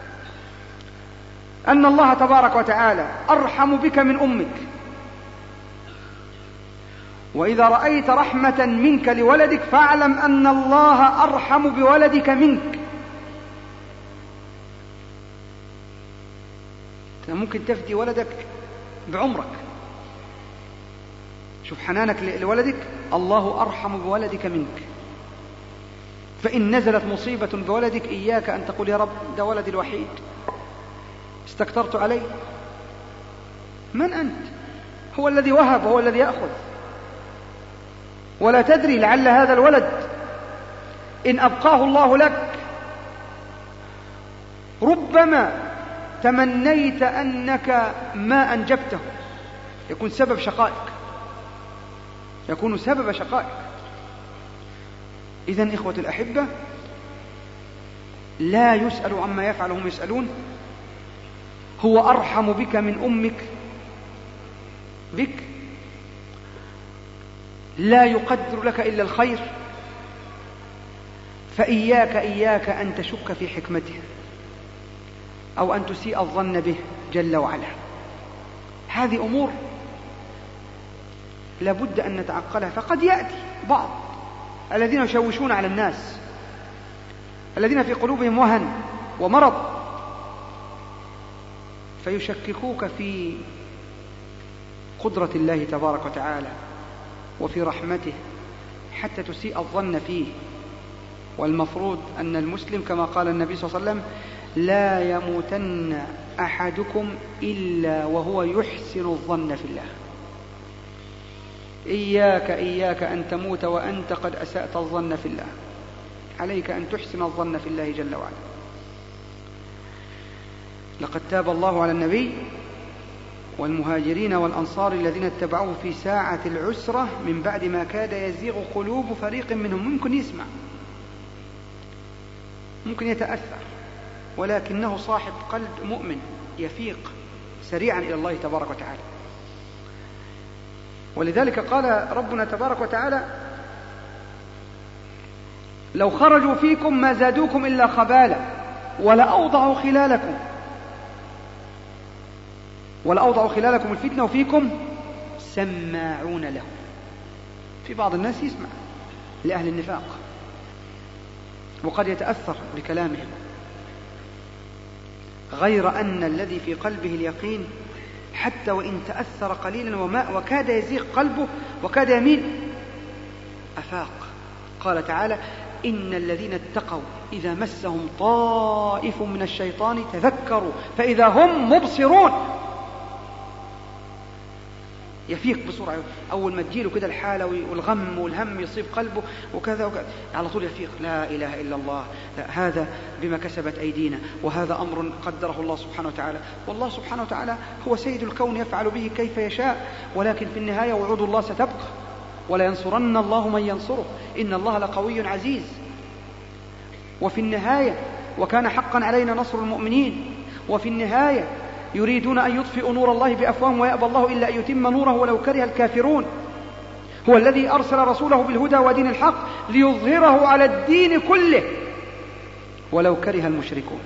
A: أن الله تبارك وتعالى أرحم بك من أمك. وإذا رأيت رحمة منك لولدك فاعلم أن الله أرحم بولدك منك. ممكن تفدي ولدك بعمرك. شوف حنانك لولدك، الله أرحم بولدك منك. فإن نزلت مصيبة بولدك إياك أن تقول: يا رب ده ولدي الوحيد استكترت عليه. من أنت؟ هو الذي وهب، هو الذي يأخذ، ولا تدري لعل هذا الولد إن أبقاه الله لك ربما تمنيت أنك ما أنجبته، يكون سبب شقائك، يكون سبب شقائك. إذن إخوة الأحبة، لا يسأل عما يفعل هم يسألون. هو أرحم بك من أمك بك، لا يقدر لك إلا الخير، فإياك أن تشك في حكمته أو أن تسيء الظن به جل وعلا. هذه أمور لابد أن نتعقلها. فقد يأتي بعض الذين يشوشون على الناس، الذين في قلوبهم وهن ومرض، فيشككوك في قدرة الله تبارك وتعالى وفي رحمته حتى تسيء الظن فيه. والمفروض أن المسلم كما قال النبي صلى الله عليه وسلم: لا يموتن أحدكم إلا وهو يحسن الظن في الله. إياك أن تموت وأنت قد أسأت الظن في الله. عليك أن تحسن الظن في الله جل وعلا. لقد تاب الله على النبي والمهاجرين والأنصار الذين اتبعوه في ساعة العسرة من بعد ما كاد يزيغ قلوب فريق منهم. ممكن يسمع، ممكن يتأثر، ولكنه صاحب قلب مؤمن يفيق سريعا إلى الله تبارك وتعالى. ولذلك قال ربنا تبارك وتعالى: لو خرجوا فيكم ما زادوكم إلا خبالا ولأوضعوا خلالكم الفتنة وفيكم سماعون لهم. في بعض الناس يسمع لأهل النفاق وقد يتأثر بكلامهم، غير أن الذي في قلبه اليقين حتى وإن تأثر قليلا وكاد يزيغ قلبه وكاد يميل أفاق. قال تعالى: إن الذين اتقوا إذا مسهم طائف من الشيطان تذكروا فإذا هم مبصرون. يفيق بسرعة. أول ما تجيله كده الحالة والغم والهم يصيب قلبه وكذا وكذا على طول يفيق، لا إله إلا الله، لا هذا بما كسبت أيدينا، وهذا أمر قدره الله سبحانه وتعالى، والله سبحانه وتعالى هو سيد الكون يفعل به كيف يشاء، ولكن في النهاية وعود الله ستبقى، ولا ينصرن الله من ينصره، إن الله لقوي عزيز. وفي النهاية وكان حقا علينا نصر المؤمنين. وفي النهاية يريدون أن يطفئوا نور الله بأفواههم ويأبى الله إلا أن يتم نوره ولو كره الكافرون. هو الذي أرسل رسوله بالهدى ودين الحق ليظهره على الدين كله ولو كره المشركون.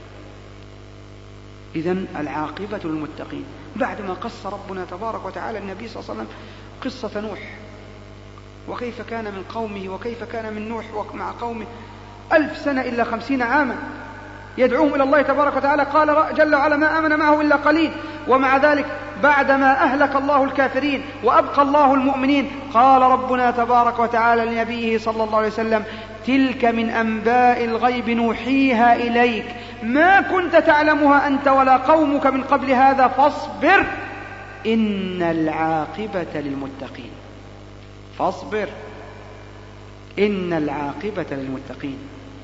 A: إذن العاقبة للمتقين. بعد ما قص ربنا تبارك وتعالى النبي صلى الله عليه وسلم قصة نوح وكيف كان من قومه وكيف كان من نوح مع قومه 1000 سنة إلا 50 عاما يدعوهم إلى الله تبارك وتعالى، قال جل وعلا ما آمن معه إلا قليل. ومع ذلك بعدما أهلك الله الكافرين وأبقى الله المؤمنين قال ربنا تبارك وتعالى لنبيه صلى الله عليه وسلم تلك من أنباء الغيب نوحيها إليك ما كنت تعلمها أنت ولا قومك من قبل هذا فاصبر إن العاقبة للمتقين. فاصبر إن العاقبة للمتقين.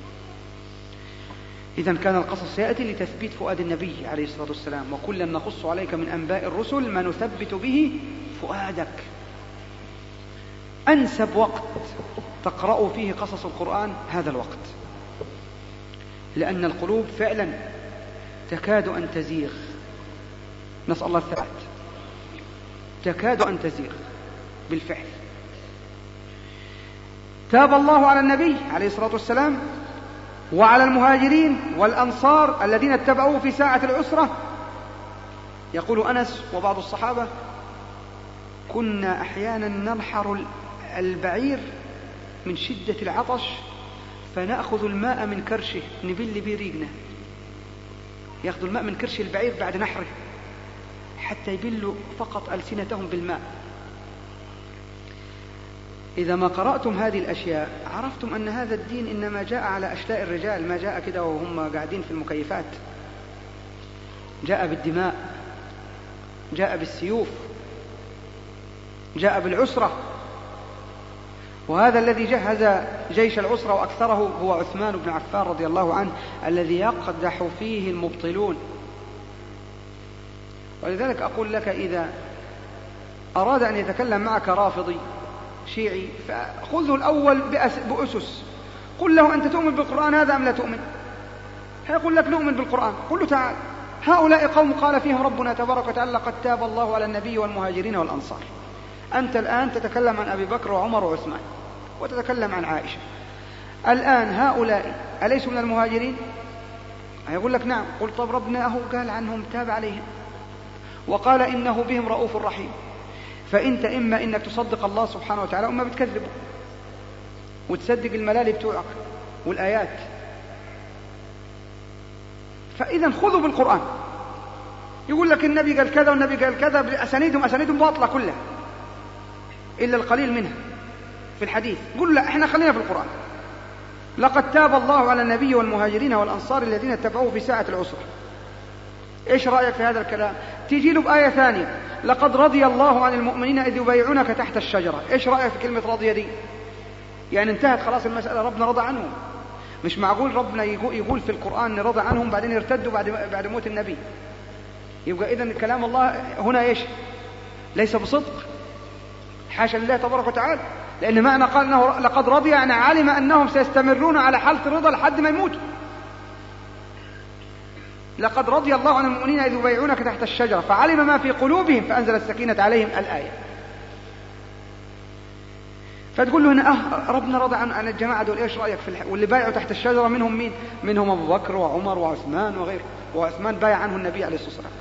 A: إذن كان القصص يأتي لتثبيت فؤاد النبي عليه الصلاة والسلام، وكلا نقص عليك من أنباء الرسل ما نثبت به فؤادك. أنسب وقت تقرأ فيه قصص القرآن هذا الوقت، لأن القلوب فعلا تكاد أن تزيغ، نسأل الله الثبات، تكاد أن تزيغ بالفعل. تاب الله على النبي عليه الصلاة والسلام وعلى المهاجرين والأنصار الذين اتبعوه في ساعة العسرة. يقول أنس وبعض الصحابة كنا أحيانا ننحر البعير من شدة العطش فنأخذ الماء من كرشه نبل به ريقنا، يأخذوا الماء من كرش البعير بعد نحره حتى يبلوا فقط ألسنتهم بالماء. إذا ما قرأتم هذه الأشياء عرفتم أن هذا الدين إنما جاء على أشلاء الرجال، ما جاء كده وهم قاعدين في المكيفات، جاء بالدماء، جاء بالسيوف، جاء بالعسرة. وهذا الذي جهز جيش العسرة وأكثره هو عثمان بن عفان رضي الله عنه الذي يقدح فيه المبطلون. ولذلك أقول لك إذا أراد أن يتكلم معك رافضي شيعي فخذه الأول بأسس، قل له أنت تؤمن بالقرآن هذا أم لا تؤمن؟ هيقول لك نؤمن بالقرآن. قل له تعال هؤلاء قوم قال فيهم ربنا تبارك وتعالى لقد تاب الله على النبي والمهاجرين والأنصار. أنت الآن تتكلم عن أبي بكر وعمر وعثمان وتتكلم عن عائشة، الآن هؤلاء أليسوا من المهاجرين؟ هيقول لك نعم. قل طب ربنا أهو قال عنهم تاب عليهم وقال إنه بهم رؤوف رحيم. فأنت إما إنك تصدق الله سبحانه وتعالى وإما بتكذبه وتصدق الملالي بتوعك والآيات. فإذا خذوا بالقرآن. يقول لك النبي قال كذا والنبي قال كذا بأسانيدهم باطلة كلها إلا القليل منها في الحديث. قل لا احنا خلينا في القرآن. لقد تاب الله على النبي والمهاجرين والأنصار الذين اتبعوه في ساعة العسرة. ايش رأيك في هذا الكلام؟ تيجي له بآية ثانية لقد رضي الله عن المؤمنين إذ يبايعونك تحت الشجرة. ايش رأيك في كلمة رضي دي؟ يعني انتهت خلاص المسألة، ربنا رضى عنهم. مش معقول ربنا يقول في القرآن رضى عنهم بعدين يرتدوا بعد موت النبي. يبقى إذن كلام الله هنا ايش؟ ليس بصدق، حاشا لله تبارك وتعالى. لأن معنى قال أنه لقد رضي يعني علم أنهم سيستمرون على حالة الرضا لحد ما يموتوا. لقد رضي الله عن المؤمنين إذ يبايعونك تحت الشجرة فعلم ما في قلوبهم فأنزل السكينة عليهم الآية. فتقول له هنا ربنا رضى عن الجماعة دول. ايش رأيك في واللي بايعوا تحت الشجرة منهم مين؟ منهم أبو بكر وعمر وعثمان وغيره. وعثمان بايع عنه النبي عليه الصلاة والسلام.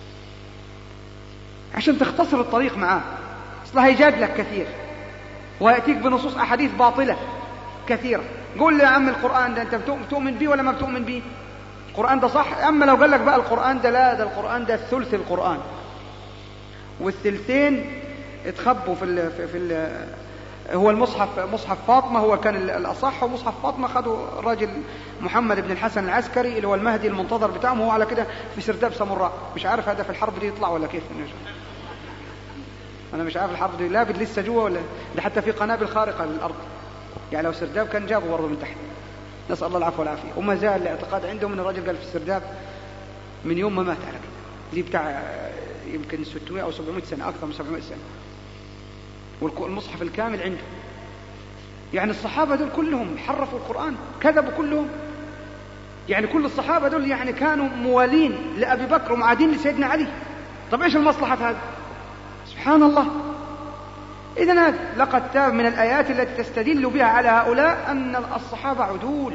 A: عشان تختصر الطريق معاه، اصلها يجادلك كثير ويأتيك بنصوص أحاديث باطلة كثيرة. قول لي يا عم القرآن ده أنت بتؤمن به ولا ما بتؤمن به؟ القرآن ده صح. أما لو قال لك بقى القرآن ده لا، ده القرآن ده ثلث القرآن والثلثين اتخبوا في هو المصحف مصحف فاطمة هو كان الأصح، ومصحف فاطمة خدوا الراجل محمد بن الحسن العسكري اللي هو المهدي المنتظر بتاعهم، هو على كده في سرداب ساموراء. مش عارف هذا في الحرب دي يطلع ولا كيف. أنا مش عارف الحرب دي لابد لسه جوا ولا ده، حتى في قنابل خارقة للأرض، يعني لو سرداب كان جابه برضه من تحت، نسأل الله العفو والعافية. وما زال الاعتقاد عندهم أن الرجل قال في السرداب من يوم ما مات على كده، دي بتاع يمكن 600 أو 700 سنة، أكثر من 700 سنة، والمصحف الكامل عنده. يعني الصحابة دول كلهم حرفوا القرآن، كذبوا كلهم، يعني كل الصحابة دول يعني كانوا موالين لأبي بكر ومعادين لسيدنا علي. طب إيش المصلحة في هذا؟ سبحان الله. إذن هذا لقد تاب من الآيات التي تستدل بها على هؤلاء أن الصحابة عدول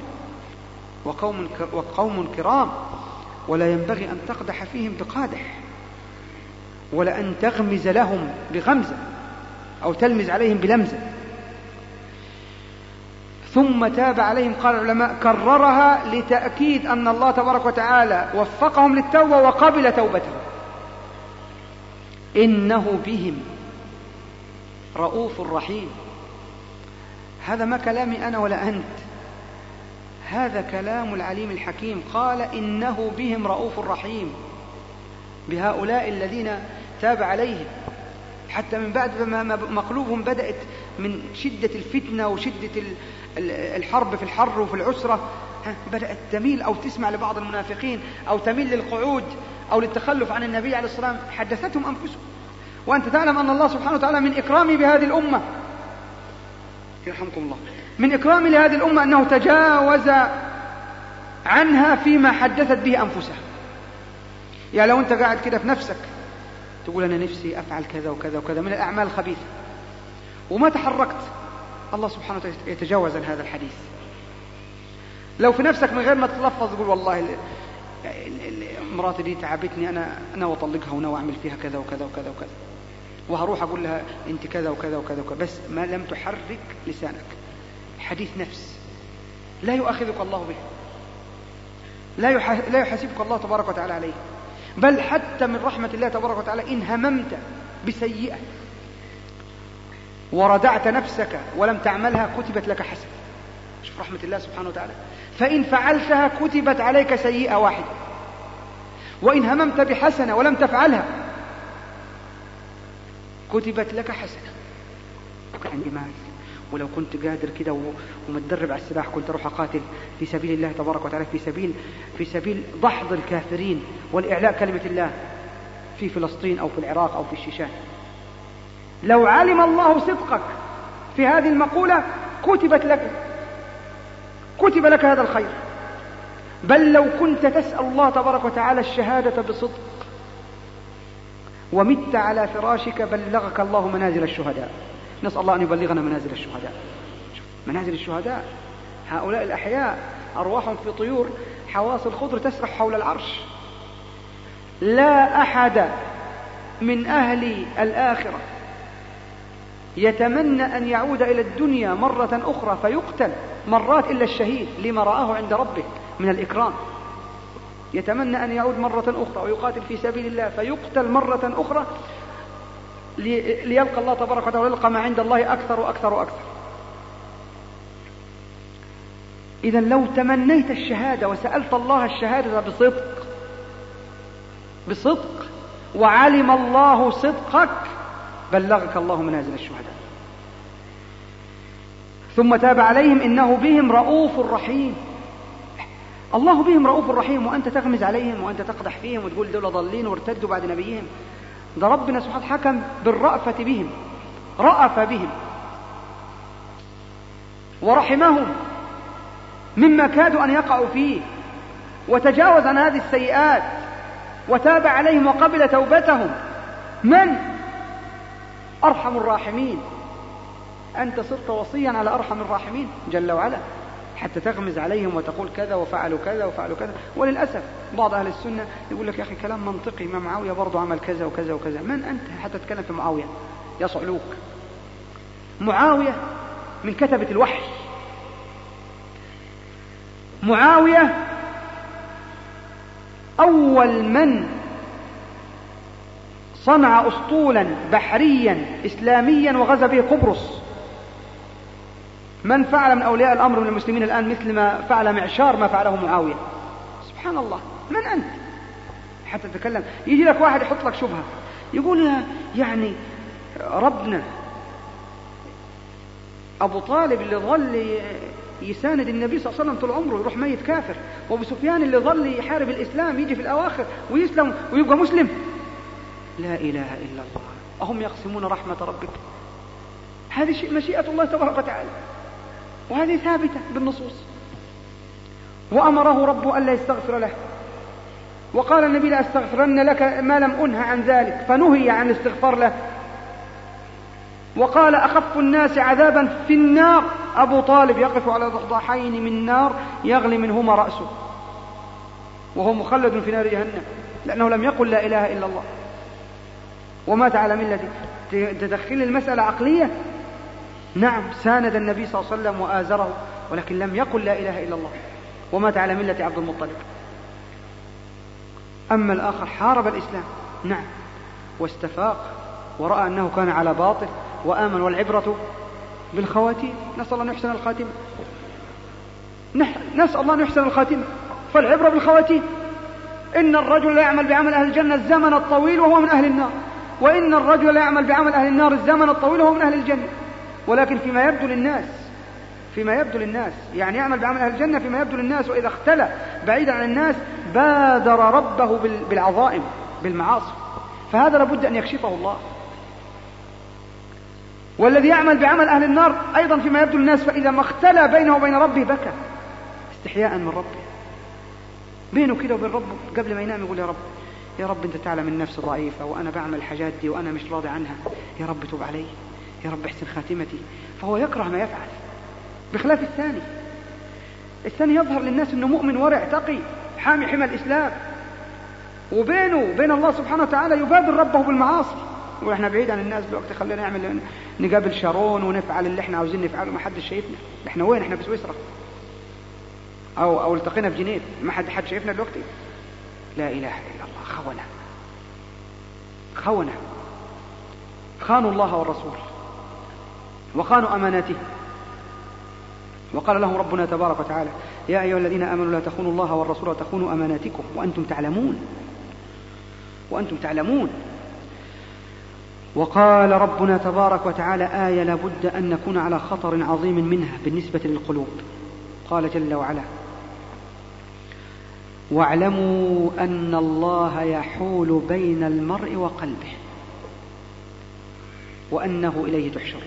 A: وقوم كرام، ولا ينبغي أن تقدح فيهم بقادح، ولا أن تغمز لهم بغمزة أو تلمز عليهم بلمزة. ثم تاب عليهم، قال العلماء كررها لتأكيد أن الله تبارك وتعالى وفقهم للتوبة وقبل توبتهم. إنه بهم رؤوف رحيم. هذا ما كلامي أنا ولا أنت، هذا كلام العليم الحكيم. قال إنه بهم رؤوف رحيم، بهؤلاء الذين تاب عليهم، حتى من بعد ما مقلوبهم بدأت من شدة الفتنة وشدة الحرب في الحر وفي العسرة، بدأت تميل أو تسمع لبعض المنافقين أو تميل للقعود أو للتخلف عن النبي عليه الصلاة والسلام. حدثتهم أنفسهم. وأنت تعلم أن الله سبحانه وتعالى من إكرامه بهذه الأمة، يرحمكم الله، من إكرامه لهذه الأمة أنه تجاوز عنها فيما حدثت به أنفسها. يعني لو أنت قاعد كده في نفسك تقول أنا نفسي أفعل كذا وكذا وكذا من الأعمال الخبيثة وما تحركت، الله سبحانه وتعالى يتجاوز عن هذا الحديث. لو في نفسك من غير ما تتلفظ تقول والله مراتي دي تعبتني، أنا وأطلقها وناوي أعمل فيها كذا وكذا وكذا وكذا، وهروح أقول لها أنت كذا وكذا وكذا وكذا، بس ما لم تحرك لسانك. حديث نفس لا يؤاخذك الله به، لا يحاسبك الله تبارك وتعالى عليه، بل حتى من رحمة الله تبارك وتعالى إن هممت بسيئة وردعت نفسك ولم تعملها كتبت لك حسنة. شوف رحمة الله سبحانه وتعالى. فإن فعلتها كتبت عليك سيئة واحدة، وإن هممت بحسنة ولم تفعلها كتبت لك حسنة. عندي مال، ولو كنت قادر كده ومتدرب على السلاح كنت أروح أقاتل في سبيل الله تبارك وتعالى، في سبيل دحض الكافرين والإعلاء كلمة الله في فلسطين أو في العراق أو في الشيشان. لو علم الله صدقك في هذه المقولة كتب لك هذا الخير. بل لو كنت تسأل الله تبارك وتعالى الشهادة بصدق ومت على فراشك بلغك الله منازل الشهداء. نسأل الله أن يبلغنا منازل الشهداء. منازل الشهداء هؤلاء الأحياء أرواحهم في طيور حواصل الخضر تسرح حول العرش. لا أحد من أهل الآخرة يتمنى أن يعود إلى الدنيا مرة أخرى فيقتل مرات إلا الشهيد لما رآه عند ربه من الإكرام. يتمنى أن يعود مرة أخرى ويقاتل في سبيل الله فيقتل مرة أخرى ليلقى الله تبارك وتعالى ويلقى ما عند الله أكثر وأكثر وأكثر. إذن لو تمنيت الشهادة وسألت الله الشهادة بصدق وعلم الله صدقك بلغك الله منازل الشهداء. ثم تاب عليهم إنه بهم رؤوف رحيم. الله بهم رؤوف رحيم، وأنت تغمز عليهم وأنت تقدح فيهم وتقول دول ضالين وارتدوا بعد نبيهم. ده ربنا سبحانه حكم بالرأفة بهم، رأف بهم ورحمهم مما كادوا أن يقعوا فيه، وتجاوز عن هذه السيئات وتاب عليهم وقبل توبتهم. من أرحم الراحمين؟ أنت صرت وصيا على أرحم الراحمين جل وعلا حتى تغمز عليهم وتقول كذا وفعلوا كذا وفعلوا كذا. وللأسف بعض أهل السنة يقول لك يا أخي كلام منطقي، ما معاوية برضو عمل كذا وكذا وكذا. من أنت حتى تتكلم في معاوية يا صعلوك؟ معاوية من كتبة الوحي، معاوية أول من صنع أسطولا بحريا إسلاميا وغزا به قبرص. من فعل من أولياء الأمر من المسلمين الآن مثل ما فعل معشار ما فعله معاوية؟ سبحان الله. من أنت حتى تتكلم؟ يجي لك واحد يحط لك شبهة يقول يعني ربنا أبو طالب اللي ظل يساند النبي صلى الله عليه وسلم طول عمره يروح ميت كافر، وأبو سفيان اللي ظل يحارب الإسلام يجي في الأواخر ويسلم ويبقى مسلم. لا إله إلا الله. أهم يقسمون رحمة ربك؟ هذه مشيئة الله تبارك وتعالى، وهذه ثابتة بالنصوص. وأمره ربه ألا يستغفر له، وقال النبي لا أستغفرن لك ما لم أنهى عن ذلك، فنهي عن الاستغفار له. وقال أخف الناس عذابا في النار أبو طالب يقف على ضحضاحين من نار يغلي منهما رأسه، وهو مخلد في نار جهنم لأنه لم يقل لا إله إلا الله ومات على ملته. تدخل المسألة عقلية؟ نعم، ساند النبي صلى الله عليه وسلم وآزره، ولكن لم يقل لا إله إلا الله ومات على ملة عبد المطلب. أما الآخر حارب الإسلام، نعم، واستفاق ورأى أنه كان على باطل وآمن، والعبرة بالخواتيم. نسأل الله أن يحسن الخاتمة، نسأل الله أن يحسن الخاتمة، فالعبرة بالخواتيم. إن الرجل لا يعمل بعمل أهل الجنة الزمن الطويل وهو من أهل النار، وإن الرجل لا يعمل بعمل أهل النار الزمن الطويل وهو من أهل الجنة. ولكن فيما يبدو للناس يعني يعمل بعمل أهل الجنة فيما يبدو للناس، وإذا اختلى بعيدا عن الناس بادر ربه بالعظائم بالمعاصي، فهذا لابد أن يكشفه الله. والذي يعمل بعمل أهل النار أيضا فيما يبدو للناس، فإذا ما اختلى بينه وبين ربه بكى استحياء من ربه، بينه كده وبين ربه قبل ما ينام يقول يا رب أنت تعلم النفس ضعيفة وأنا بعمل الحاجات دي وأنا مش راضي عنها، يا رب توب علي، يا رب احسن خاتمتي. فهو يكره ما يفعل، بخلاف الثاني يظهر للناس أنه مؤمن ورع تقي حامي حمى الإسلام، وبينه وبين الله سبحانه وتعالى يبادر ربه بالمعاصي. وإحنا بعيد عن الناس دلوقتي، خلينا نقابل شارون ونفعل اللي احنا عاوزين نفعله، ما حدش شايفنا. احنا وين؟ احنا في سويسرا أو التقينا في جنيف، ما حد شايفنا دلوقتي. لا إله إلا الله. خانوا الله والرسول وخانوا أماناته. وقال لهم ربنا تبارك وتعالى يا أيها الذين آمنوا لا تخونوا الله والرسول وتخونوا أماناتكم وأنتم تعلمون. وقال ربنا تبارك وتعالى آية لابد أن نكون على خطر عظيم منها بالنسبة للقلوب. قال جل وعلا واعلموا أن الله يحول بين المرء وقلبه وأنه إليه تحشرون.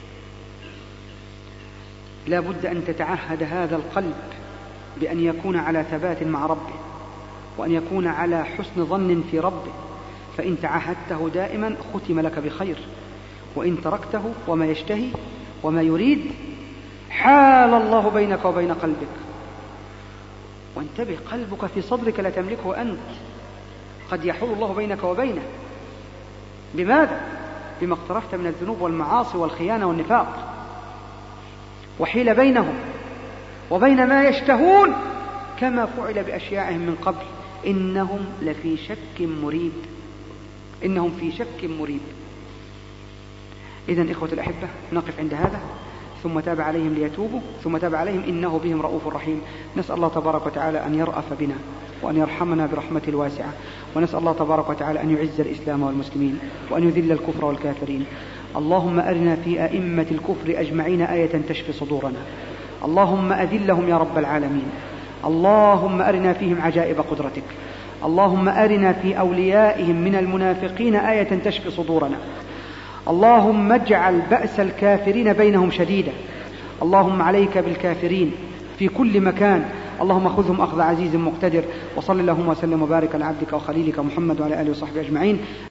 A: لا بد أن تتعهد هذا القلب بأن يكون على ثبات مع ربه، وأن يكون على حسن ظن في ربه، فإن تعهدته دائما ختم لك بخير، وإن تركته وما يشتهي وما يريد حال الله بينك وبين قلبك. وانتبه، قلبك في صدرك لا تملكه أنت، قد يحول الله بينك وبينه. بماذا؟ بما اقترفت من الذنوب والمعاصي والخيانة والنفاق، وحيل بينهم وبين ما يشتهون كما فعل بأشياعهم من قبل إنهم في شك مريب. إذن إخوة الأحبة نقف عند هذا، ثم تاب عليهم ليتوبوا، ثم تاب عليهم إنه بهم رؤوف رحيم. نسأل الله تبارك وتعالى أن يرأف بنا وأن يرحمنا برحمته الواسعة، ونسأل الله تبارك وتعالى أن يعز الإسلام والمسلمين وأن يذل الكفر والكافرين. اللهم أرنا في أئمة الكفر أجمعين آية تشفي صدورنا، اللهم أذلهم يا رب العالمين. اللهم أرنا فيهم عجائب قدرتك، اللهم أرنا في أوليائهم من المنافقين آية تشفي صدورنا. اللهم اجعل بأس الكافرين بينهم شديدا، اللهم عليك بالكافرين في كل مكان، اللهم خذهم أخذ عزيز مقتدر. وصل اللهم وسلم وبارك على عبدك وخليلك محمد وعلى آله وصحبه أجمعين.